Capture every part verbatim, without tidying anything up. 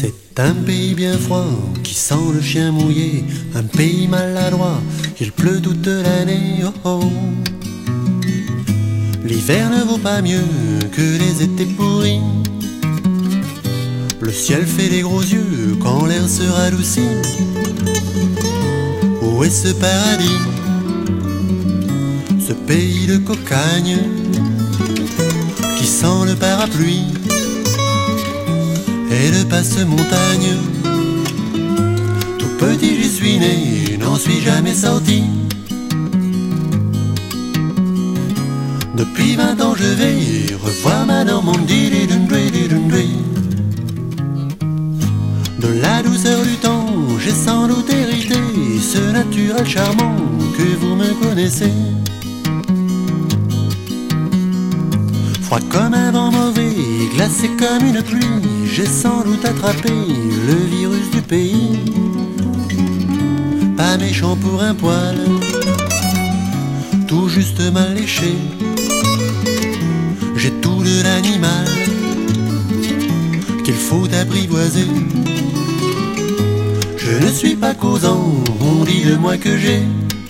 C'est un pays bien froid qui sent le chien mouillé, un pays maladroit, il pleut toute l'année. Oh oh. L'hiver ne vaut pas mieux que les étés pourris. Le ciel fait les gros yeux quand l'air se radoucit. Où est ce paradis, ce pays de cocagne qui sent le parapluie et le passe-montagne? Tout petit j'y suis né, n'en suis jamais sorti. Depuis vingt ans je vais revoir ma Normandie. De la douceur du temps, j'ai sans doute hérité ce naturel charmant que vous me connaissez. Froid comme un vent mauvais, glacé comme une pluie, j'ai sans doute attrapé le virus du pays. Pas méchant pour un poil, tout juste mal léché. J'ai tout de l'animal qu'il faut apprivoiser. Je ne suis pas causant, on dit de moi que j'ai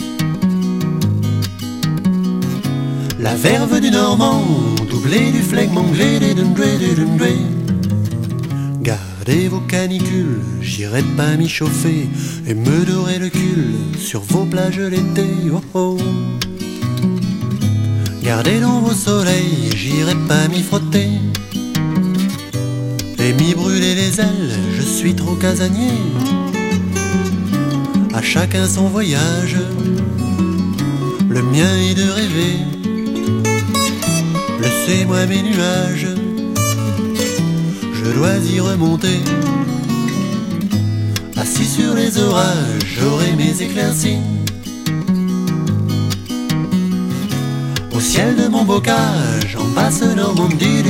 la verve du Normand, doublée du flegme anglais des Dundray, des Dundray. Gardez vos canicules, j'irai pas m'y chauffer et me dorer le cul sur vos plages l'été. Oh oh. Gardez dans vos soleils, j'irai pas m'y frotter et m'y brûler les ailes, je suis trop casanier. À chacun son voyage, le mien est de rêver. Laissez-moi mes nuages, je dois y remonter. Assis sur les orages, j'aurai mes éclaircies. Au ciel de mon bocage, en basse Normandie,